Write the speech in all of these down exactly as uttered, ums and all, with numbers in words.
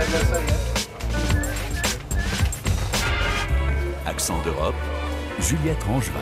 Accent d'Europe, Juliette Rangeval.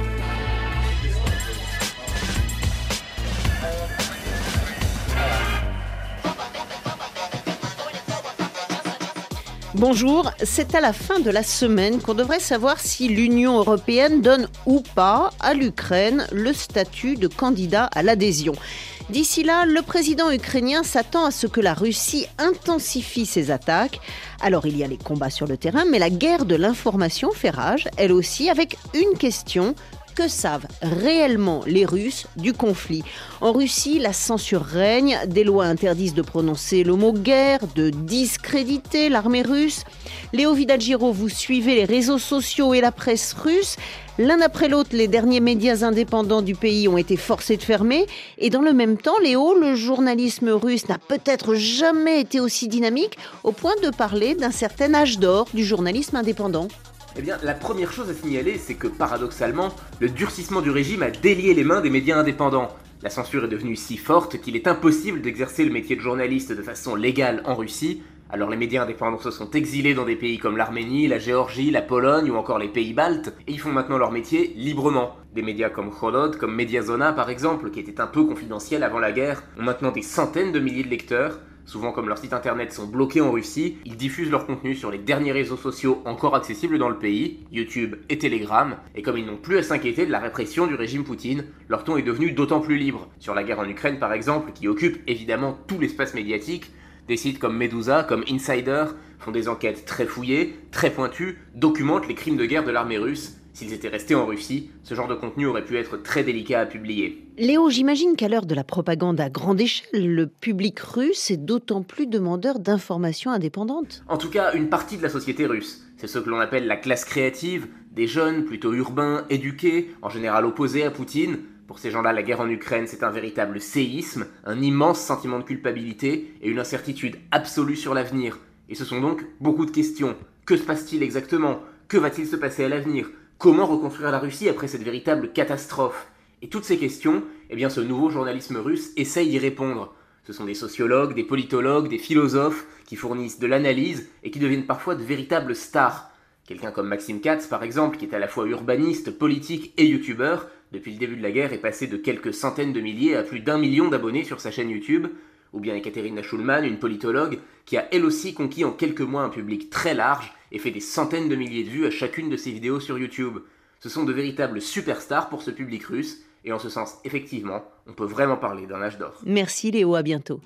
Bonjour, c'est à la fin de la semaine qu'on devrait savoir si l'Union européenne donne ou pas à l'Ukraine le statut de candidat à l'adhésion. D'ici là, le président ukrainien s'attend à ce que la Russie intensifie ses attaques. Alors il y a les combats sur le terrain, mais la guerre de l'information fait rage, elle aussi, avec une question. Que savent réellement les Russes du conflit ? En Russie, la censure règne, des lois interdisent de prononcer le mot guerre, de discréditer l'armée russe. Léo Vidal-Giraud, vous suivez les réseaux sociaux et la presse russe. L'un après l'autre, les derniers médias indépendants du pays ont été forcés de fermer. Et dans le même temps, Léo, le journalisme russe n'a peut-être jamais été aussi dynamique au point de parler d'un certain âge d'or du journalisme indépendant. Eh bien, la première chose à signaler, c'est que, paradoxalement, le durcissement du régime a délié les mains des médias indépendants. La censure est devenue si forte qu'il est impossible d'exercer le métier de journaliste de façon légale en Russie. Alors les médias indépendants se sont exilés dans des pays comme l'Arménie, la Géorgie, la Pologne ou encore les pays baltes, et ils font maintenant leur métier librement. Des médias comme Holod, comme Mediazona par exemple, qui étaient un peu confidentiels avant la guerre, ont maintenant des centaines de milliers de lecteurs. Souvent, comme leurs sites internet sont bloqués en Russie, ils diffusent leur contenu sur les derniers réseaux sociaux encore accessibles dans le pays, YouTube et Telegram, et comme ils n'ont plus à s'inquiéter de la répression du régime Poutine, leur ton est devenu d'autant plus libre. Sur la guerre en Ukraine par exemple, qui occupe évidemment tout l'espace médiatique, des sites comme Medusa, comme Insider, font des enquêtes très fouillées, très pointues, documentent les crimes de guerre de l'armée russe. S'ils étaient restés en Russie, ce genre de contenu aurait pu être très délicat à publier. Léo, j'imagine qu'à l'heure de la propagande à grande échelle, le public russe est d'autant plus demandeur d'informations indépendantes. En tout cas, une partie de la société russe. C'est ce que l'on appelle la classe créative, des jeunes plutôt urbains, éduqués, en général opposés à Poutine. Pour ces gens-là, la guerre en Ukraine, c'est un véritable séisme, un immense sentiment de culpabilité et une incertitude absolue sur l'avenir. Et ce sont donc beaucoup de questions. Que se passe-t-il exactement ? Que va-t-il se passer à l'avenir ? Comment reconstruire la Russie après cette véritable catastrophe ? Et toutes ces questions, eh bien ce nouveau journalisme russe essaye d'y répondre. Ce sont des sociologues, des politologues, des philosophes qui fournissent de l'analyse et qui deviennent parfois de véritables stars. Quelqu'un comme Maxime Katz, par exemple, qui est à la fois urbaniste, politique et youtubeur, depuis le début de la guerre est passé de quelques centaines de milliers à plus d'un million d'abonnés sur sa chaîne YouTube. Ou bien Ekaterina Schulman, une politologue, qui a elle aussi conquis en quelques mois un public très large et fait des centaines de milliers de vues à chacune de ses vidéos sur YouTube. Ce sont de véritables superstars pour ce public russe, et en ce sens, effectivement, on peut vraiment parler d'un âge d'or. Merci Léo, à bientôt.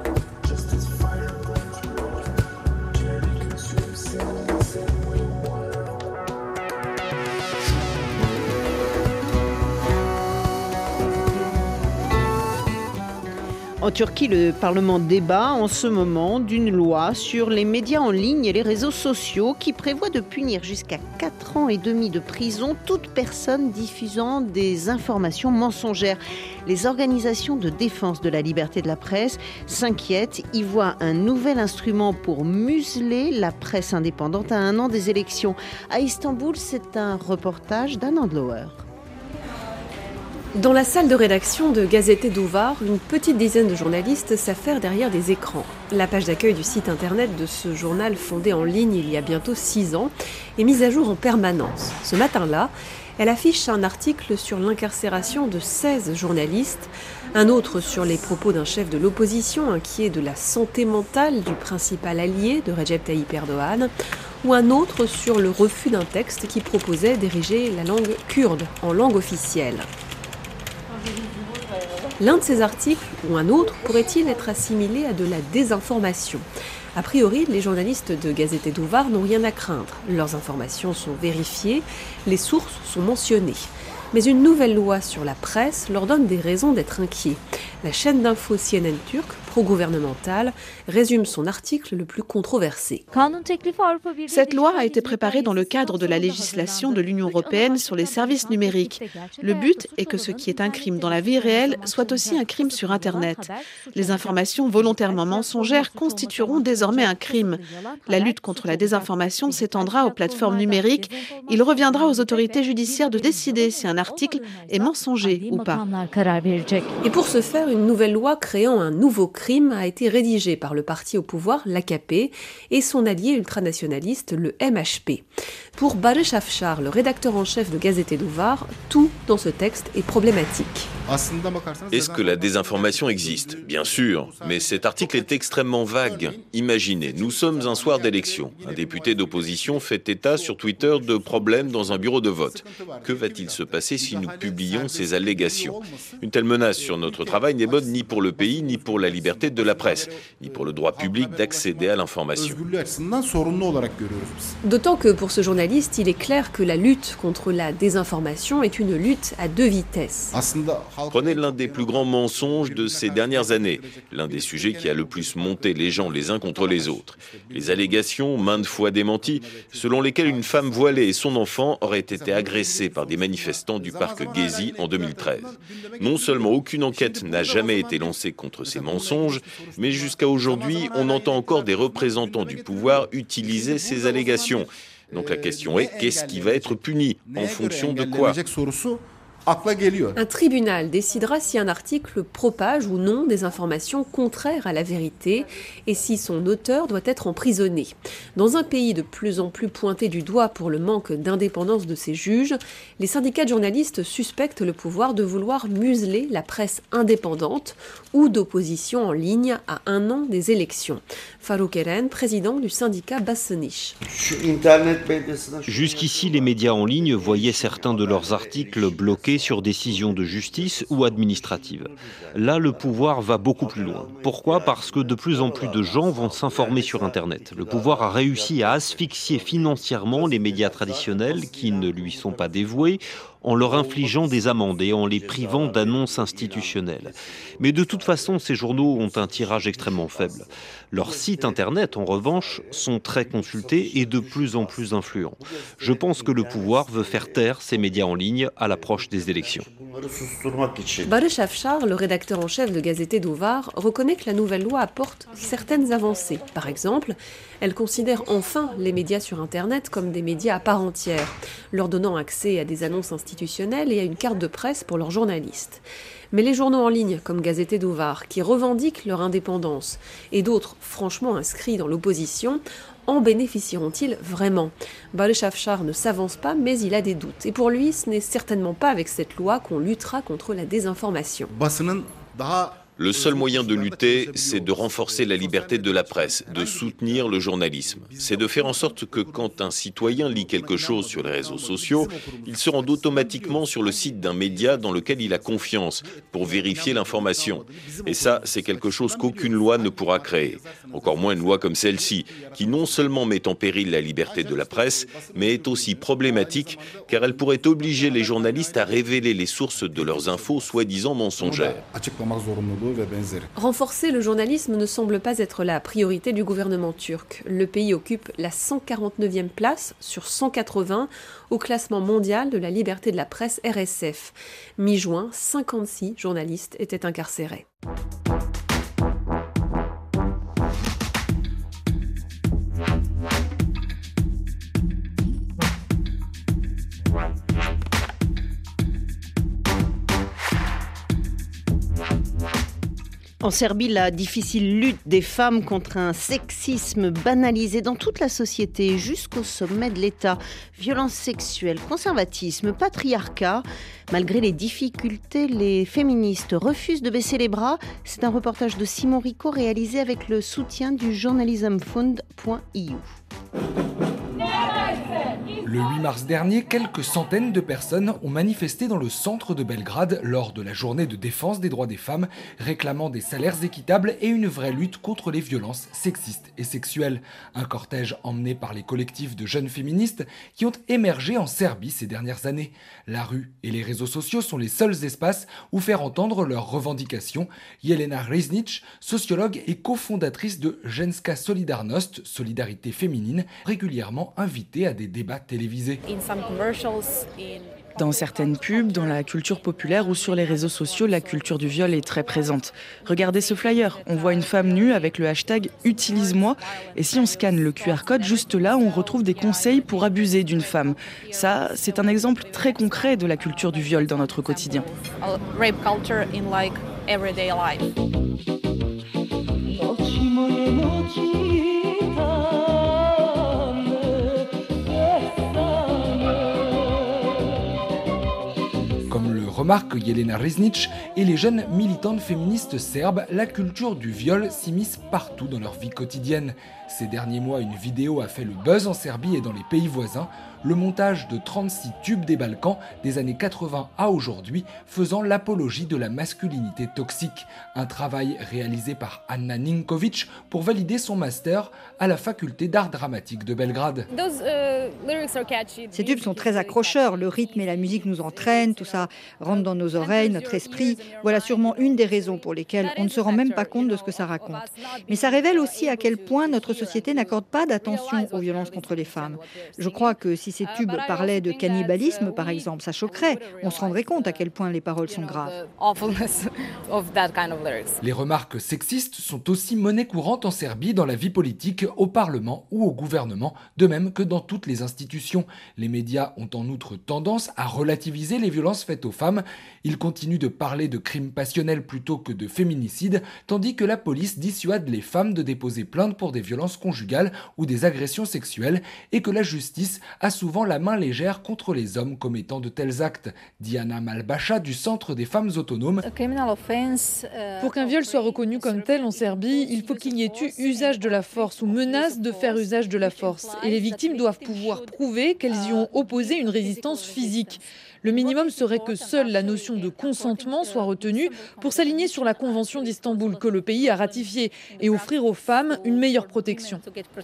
En Turquie, le Parlement débat en ce moment d'une loi sur les médias en ligne et les réseaux sociaux qui prévoit de punir jusqu'à quatre ans et demi de prison toute personne diffusant des informations mensongères. Les organisations de défense de la liberté de la presse s'inquiètent, y voient un nouvel instrument pour museler la presse indépendante à un an des élections. À Istanbul, c'est un reportage d'Anne Andlauer. Dans la salle de rédaction de Gazete Duvar, une petite dizaine de journalistes s'affairent derrière des écrans. La page d'accueil du site internet de ce journal fondé en ligne il y a bientôt six ans est mise à jour en permanence. Ce matin-là, elle affiche un article sur l'incarcération de seize journalistes, un autre sur les propos d'un chef de l'opposition inquiet de la santé mentale du principal allié de Recep Tayyip Erdogan, ou un autre sur le refus d'un texte qui proposait d'ériger la langue kurde en langue officielle. L'un de ces articles, ou un autre, pourrait-il être assimilé à de la désinformation ? A priori, les journalistes de Gazete Duvar n'ont rien à craindre. Leurs informations sont vérifiées, les sources sont mentionnées. Mais une nouvelle loi sur la presse leur donne des raisons d'être inquiets. La chaîne d'info C N N turque, pro-gouvernementale, résume son article le plus controversé. Cette loi a été préparée dans le cadre de la législation de l'Union européenne sur les services numériques. Le but est que ce qui est un crime dans la vie réelle soit aussi un crime sur Internet. Les informations volontairement mensongères constitueront désormais un crime. La lutte contre la désinformation s'étendra aux plateformes numériques. Il reviendra aux autorités judiciaires de décider si un article est mensonger ou pas. Et pour ce faire, une nouvelle loi créant un nouveau crime crime a été rédigé par le parti au pouvoir, l'A K P, et son allié ultranationaliste, le M H P. Pour Barış Afşar, le rédacteur en chef de Gazete Duvar, tout dans ce texte est problématique. Est-ce que la désinformation existe ? Bien sûr, mais cet article est extrêmement vague. Imaginez, nous sommes un soir d'élection. Un député d'opposition fait état sur Twitter de problèmes dans un bureau de vote. Que va-t-il se passer si nous publions ces allégations ? Une telle menace sur notre travail n'est bonne ni pour le pays, ni pour la liberté de la presse, ni pour le droit public d'accéder à l'information. D'autant que pour ce journaliste, il est clair que la lutte contre la désinformation est une lutte à deux vitesses. Prenez l'un des plus grands mensonges de ces dernières années, l'un des sujets qui a le plus monté les gens les uns contre les autres. Les allégations, maintes fois démenties, selon lesquelles une femme voilée et son enfant auraient été agressés par des manifestants du parc Gezi en deux mille treize. Non seulement aucune enquête n'a jamais été lancée contre ces mensonges, mais jusqu'à aujourd'hui, on entend encore des représentants du pouvoir utiliser ces allégations. Donc la question est, qu'est-ce qui va être puni ? En fonction de quoi ? Un tribunal décidera si un article propage ou non des informations contraires à la vérité et si son auteur doit être emprisonné. Dans un pays de plus en plus pointé du doigt pour le manque d'indépendance de ses juges, les syndicats de journalistes suspectent le pouvoir de vouloir museler la presse indépendante ou d'opposition en ligne à un an des élections. Faruk Eren, président du syndicat Basınış. Jusqu'ici, les médias en ligne voyaient certains de leurs articles bloqués sur décision de justice ou administrative. Là, le pouvoir va beaucoup plus loin. Pourquoi ? Parce que de plus en plus de gens vont s'informer sur Internet. Le pouvoir a réussi à asphyxier financièrement les médias traditionnels qui ne lui sont pas dévoués, en leur infligeant des amendes et en les privant d'annonces institutionnelles. Mais de toute façon, ces journaux ont un tirage extrêmement faible. Leurs sites Internet, en revanche, sont très consultés et de plus en plus influents. Je pense que le pouvoir veut faire taire ces médias en ligne à l'approche des élections. Barış Afşar, le rédacteur en chef de Gazete Duvar, reconnaît que la nouvelle loi apporte certaines avancées. Par exemple, elle considère enfin les médias sur Internet comme des médias à part entière, leur donnant accès à des annonces institutionnelles et à une carte de presse pour leurs journalistes. Mais les journaux en ligne, comme Gazete Duvar, qui revendiquent leur indépendance, et d'autres franchement inscrits dans l'opposition, en bénéficieront-ils vraiment ? Barış Afşar ne s'avance pas, mais il a des doutes. Et pour lui, ce n'est certainement pas avec cette loi qu'on luttera contre la désinformation. Le seul moyen de lutter, c'est de renforcer la liberté de la presse, de soutenir le journalisme. C'est de faire en sorte que quand un citoyen lit quelque chose sur les réseaux sociaux, il se rende automatiquement sur le site d'un média dans lequel il a confiance pour vérifier l'information. Et ça, c'est quelque chose qu'aucune loi ne pourra créer. Encore moins une loi comme celle-ci, qui non seulement met en péril la liberté de la presse, mais est aussi problématique car elle pourrait obliger les journalistes à révéler les sources de leurs infos soi-disant mensongères. Renforcer le journalisme ne semble pas être la priorité du gouvernement turc. Le pays occupe la cent quarante-neuvième place sur cent quatre-vingts au classement mondial de la liberté de la presse R S F. Mi-juin, cinquante-six journalistes étaient incarcérés. En Serbie, la difficile lutte des femmes contre un sexisme banalisé dans toute la société jusqu'au sommet de l'État. Violence sexuelle, conservatisme, patriarcat. Malgré les difficultés, les féministes refusent de baisser les bras. C'est un reportage de Simon Rico réalisé avec le soutien du journalism fund point I U. Le huit mars dernier, quelques centaines de personnes ont manifesté dans le centre de Belgrade lors de la journée de défense des droits des femmes, réclamant des salaires équitables et une vraie lutte contre les violences sexistes et sexuelles. Un cortège emmené par les collectifs de jeunes féministes qui ont émergé en Serbie ces dernières années. La rue et les réseaux sociaux sont les seuls espaces où faire entendre leurs revendications. Jelena Riznic, sociologue et cofondatrice de Ženska Solidarnost, Solidarité féminine, régulièrement invitée à des débats télévisés. Dans certaines pubs, dans la culture populaire ou sur les réseaux sociaux, la culture du viol est très présente. Regardez ce flyer, on voit une femme nue avec le hashtag « Utilise-moi » et si on scanne le Q R code, juste là, on retrouve des conseils pour abuser d'une femme. Ça, c'est un exemple très concret de la culture du viol dans notre quotidien. remarque Jelena Risnic et les jeunes militantes féministes serbes, la culture du viol s'immisce partout dans leur vie quotidienne. Ces derniers mois, une vidéo a fait le buzz en Serbie et dans les pays voisins. Le montage de trente-six tubes des Balkans des années quatre-vingts à aujourd'hui, faisant l'apologie de la masculinité toxique. Un travail réalisé par Anna Ninkovic pour valider son master à la faculté d'art dramatique de Belgrade. Ces tubes sont très accrocheurs, le rythme et la musique nous entraînent, tout ça rentre dans nos oreilles, notre esprit. Voilà sûrement une des raisons pour lesquelles on ne se rend même pas compte de ce que ça raconte. Mais ça révèle aussi à quel point notre société n'accorde pas d'attention aux violences contre les femmes. Je crois que si ces tubes parlaient de cannibalisme, par exemple, ça choquerait. On se rendrait compte à quel point les paroles sont graves. Les remarques sexistes sont aussi monnaie courante en Serbie dans la vie politique, au Parlement ou au gouvernement, de même que dans toutes les institutions. Les médias ont en outre tendance à relativiser les violences faites aux femmes. Ils continuent de parler de crimes passionnels plutôt que de féminicide, tandis que la police dissuade les femmes de déposer plainte pour des violences conjugales ou des agressions sexuelles et que la justice a souvent la main légère contre les hommes commettant de tels actes. Diana Malbacha du Centre des femmes autonomes. Pour qu'un viol soit reconnu comme tel en Serbie, il faut qu'il y ait eu usage de la force ou menace de faire usage de la force. Et les victimes doivent pouvoir prouver qu'elles y ont opposé une résistance physique. Le minimum serait que seule la notion de consentement soit retenue pour s'aligner sur la Convention d'Istanbul que le pays a ratifiée et offrir aux femmes une meilleure protection.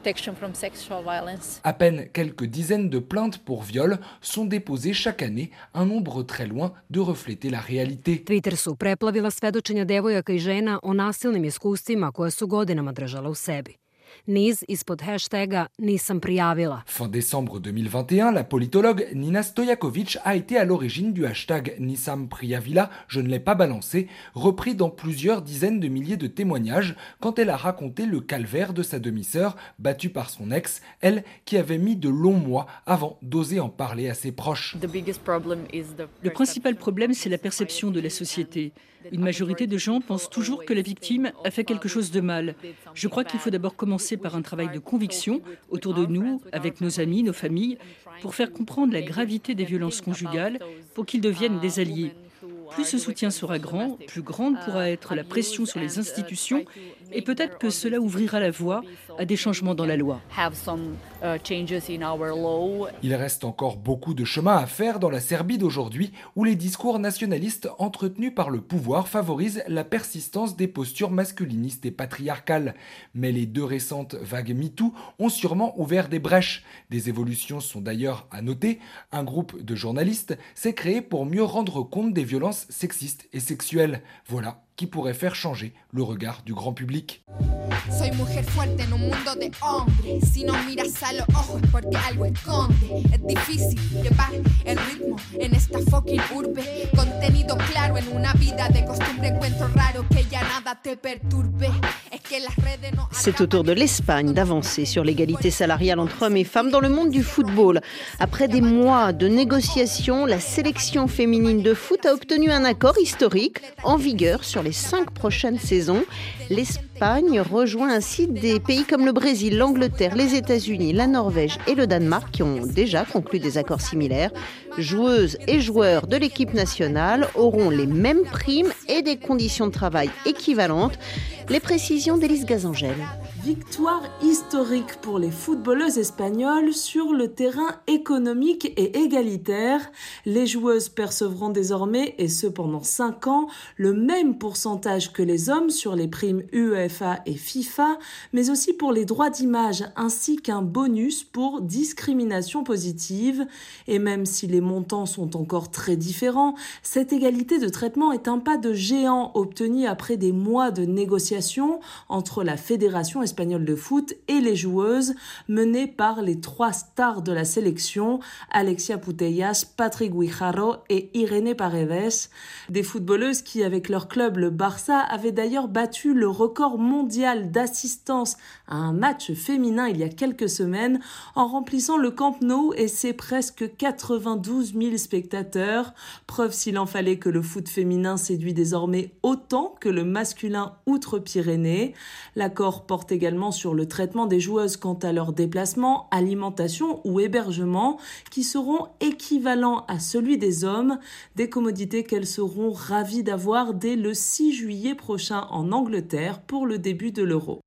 À peine quelques dizaines de plaintes pour viol sont déposées chaque année, un nombre très loin de refléter la réalité. Twitter su preplavila svedočenja devojaka i žena o nasilnim iskustvima koje su godinama držala u sebi. Niz ispod hashtaga Nisam prijavila. Fin décembre deux mille vingt et un, la politologue Nina Stojakovic a été à l'origine du hashtag Nisam prijavila, je ne l'ai pas balancé, repris dans plusieurs dizaines de milliers de témoignages quand elle a raconté le calvaire de sa demi-sœur battue par son ex, elle qui avait mis de longs mois avant d'oser en parler à ses proches. Le principal problème, c'est la perception de la société. Une majorité de gens pensent toujours que la victime a fait quelque chose de mal. Je crois qu'il faut d'abord commencer par un travail de conviction autour de nous, avec nos amis, nos familles, pour faire comprendre la gravité des violences conjugales, pour qu'ils deviennent des alliés. Plus ce soutien sera grand, plus grande pourra être la pression sur les institutions et peut-être que cela ouvrira la voie à des changements dans la loi. Il reste encore beaucoup de chemin à faire dans la Serbie d'aujourd'hui où les discours nationalistes entretenus par le pouvoir favorisent la persistance des postures masculinistes et patriarcales. Mais les deux récentes vagues MeToo ont sûrement ouvert des brèches. Des évolutions sont d'ailleurs à noter. Un groupe de journalistes s'est créé pour mieux rendre compte des violences sexistes et sexuelles. Voilà qui pourrait faire changer le regard du grand public. Soy mujer fuerte en un mundo de hombres. Si no miras a los ojos es porque algo esconde. Es difícil llevar el ritmo en esta fucking urbe. Contenido claro en una vida de costumbre. Encuentro raro que ya nada te perturbe. Es que las redes no. C'est au tour de l'Espagne d'avancer sur l'égalité salariale entre hommes et femmes dans le monde du football. Après des mois de négociations, la sélection féminine de foot a obtenu un accord historique en vigueur sur les cinq prochaines saisons. L'Espagne rejoint ainsi des pays comme le Brésil, l'Angleterre, les États-Unis, la Norvège et le Danemark qui ont déjà conclu des accords similaires. Joueuses et joueurs de l'équipe nationale auront les mêmes primes et des conditions de travail équivalentes. Les précisions d'Élise Gazangel. Victoire historique pour les footballeuses espagnoles sur le terrain économique et égalitaire. Les joueuses percevront désormais, et ce pendant cinq ans, le même pourcentage que les hommes sur les primes UEFA et FIFA, mais aussi pour les droits d'image, ainsi qu'un bonus pour discrimination positive. Et même si les montants sont encore très différents, cette égalité de traitement est un pas de géant obtenu après des mois de négociations entre la Fédération espagnole de foot et les joueuses menées par les trois stars de la sélection, Alexia Putellas, Patrick Guijarro et Irene Paredes. Des footballeuses qui, avec leur club, le Barça, avaient d'ailleurs battu le record mondial d'assistance à un match féminin il y a quelques semaines en remplissant le Camp Nou et ses presque quatre-vingt-douze mille spectateurs. Preuve s'il en fallait que le foot féminin séduit désormais autant que le masculin outre-Pyrénées. L'accord porte également également sur le traitement des joueuses quant à leur déplacement, alimentation ou hébergement, qui seront équivalents à celui des hommes, des commodités qu'elles seront ravies d'avoir dès le six juillet prochain en Angleterre pour le début de l'Euro.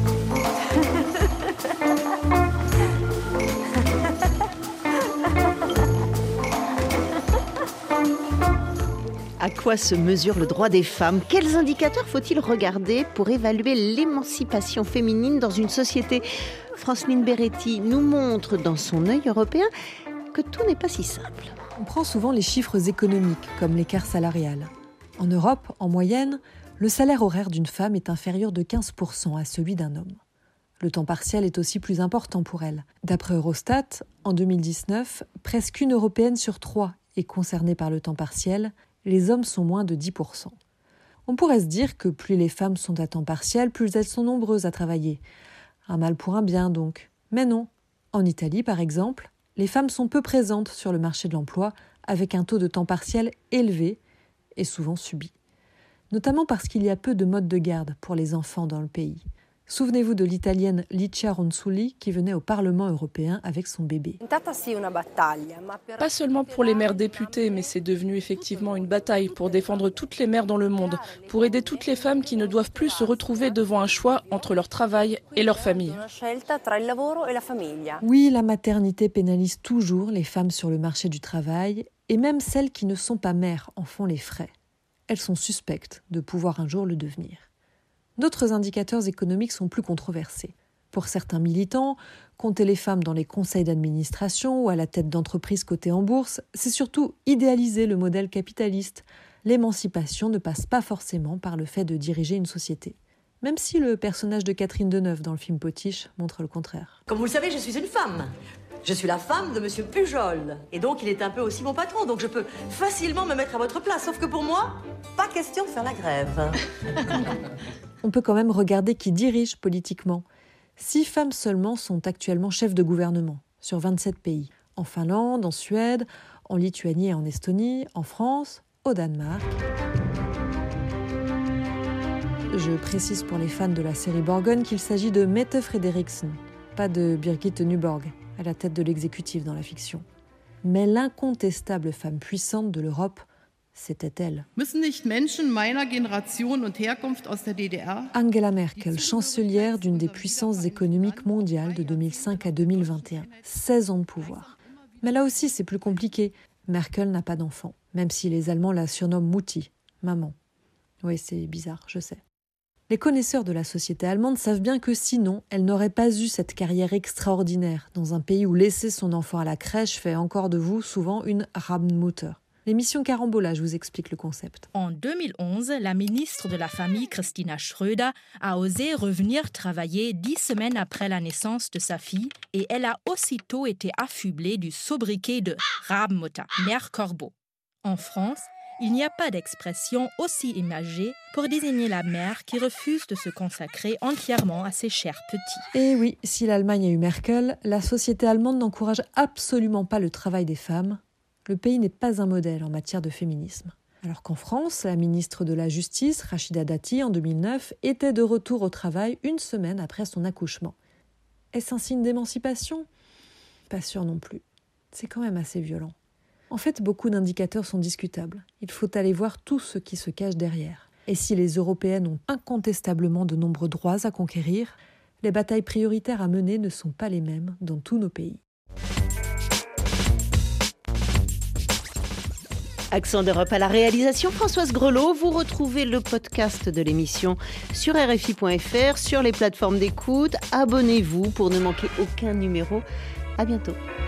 À quoi se mesure le droit des femmes ? Quels indicateurs faut-il regarder pour évaluer l'émancipation féminine dans une société ? Franceline Beretti nous montre dans son œil européen que tout n'est pas si simple. On prend souvent les chiffres économiques, comme l'écart salarial. En Europe, en moyenne, le salaire horaire d'une femme est inférieur de quinze pour cent à celui d'un homme. Le temps partiel est aussi plus important pour elle. D'après Eurostat, en deux mille dix-neuf, presque une Européenne sur trois est concernée par le temps partiel. Les hommes sont moins de dix pour cent. On pourrait se dire que plus les femmes sont à temps partiel, plus elles sont nombreuses à travailler. Un mal pour un bien donc. Mais non. En Italie, par exemple, les femmes sont peu présentes sur le marché de l'emploi, avec un taux de temps partiel élevé et souvent subi. Notamment parce qu'il y a peu de modes de garde pour les enfants dans le pays. Souvenez-vous de l'italienne Licia Ronzulli qui venait au Parlement européen avec son bébé. Pas seulement pour les mères députées, mais c'est devenu effectivement une bataille pour défendre toutes les mères dans le monde, pour aider toutes les femmes qui ne doivent plus se retrouver devant un choix entre leur travail et leur famille. Oui, la maternité pénalise toujours les femmes sur le marché du travail, et même celles qui ne sont pas mères en font les frais. Elles sont suspectes de pouvoir un jour le devenir. D'autres indicateurs économiques sont plus controversés. Pour certains militants, compter les femmes dans les conseils d'administration ou à la tête d'entreprises cotées en bourse, c'est surtout idéaliser le modèle capitaliste. L'émancipation ne passe pas forcément par le fait de diriger une société. Même si le personnage de Catherine Deneuve dans le film Potiche montre le contraire. Comme vous le savez, je suis une femme. Je suis la femme de Monsieur Pujol. Et donc, il est un peu aussi mon patron. Donc, je peux facilement me mettre à votre place. Sauf que pour moi, pas question de faire la grève. On peut quand même regarder qui dirige politiquement. Six femmes seulement sont actuellement chefs de gouvernement, sur vingt-sept pays. En Finlande, en Suède, en Lituanie et en Estonie, en France, au Danemark. Je précise pour les fans de la série Borgen qu'il s'agit de Mette Frederiksen, pas de Birgit Nyborg, à la tête de l'exécutif dans la fiction. Mais l'incontestable femme puissante de l'Europe, c'était elle. Angela Merkel, chancelière d'une des puissances économiques mondiales de deux mille cinq à deux mille vingt et un. seize ans de pouvoir. Mais là aussi, c'est plus compliqué. Merkel n'a pas d'enfant, même si les Allemands la surnomment Mutti, maman. Oui, c'est bizarre, je sais. Les connaisseurs de la société allemande savent bien que sinon, elle n'aurait pas eu cette carrière extraordinaire dans un pays où laisser son enfant à la crèche fait encore de vous souvent une Rabenmutter. L'émission Carambola, je vous explique le concept. En deux mille onze, la ministre de la Famille, Christina Schröder, a osé revenir travailler dix semaines après la naissance de sa fille et elle a aussitôt été affublée du sobriquet de Rabenmutter, mère corbeau. En France, il n'y a pas d'expression aussi imagée pour désigner la mère qui refuse de se consacrer entièrement à ses chers petits. Et oui, si l'Allemagne a eu Merkel, la société allemande n'encourage absolument pas le travail des femmes. Le pays n'est pas un modèle en matière de féminisme. Alors qu'en France, la ministre de la Justice, Rachida Dati, en deux mille neuf, était de retour au travail une semaine après son accouchement. Est-ce un signe d'émancipation ? Pas sûr non plus. C'est quand même assez violent. En fait, beaucoup d'indicateurs sont discutables. Il faut aller voir tout ce qui se cache derrière. Et si les Européennes ont incontestablement de nombreux droits à conquérir, les batailles prioritaires à mener ne sont pas les mêmes dans tous nos pays. Accent d'Europe à la réalisation, Françoise Grelot. Vous retrouvez le podcast de l'émission sur R F I point F R, sur les plateformes d'écoute. Abonnez-vous pour ne manquer aucun numéro. À bientôt.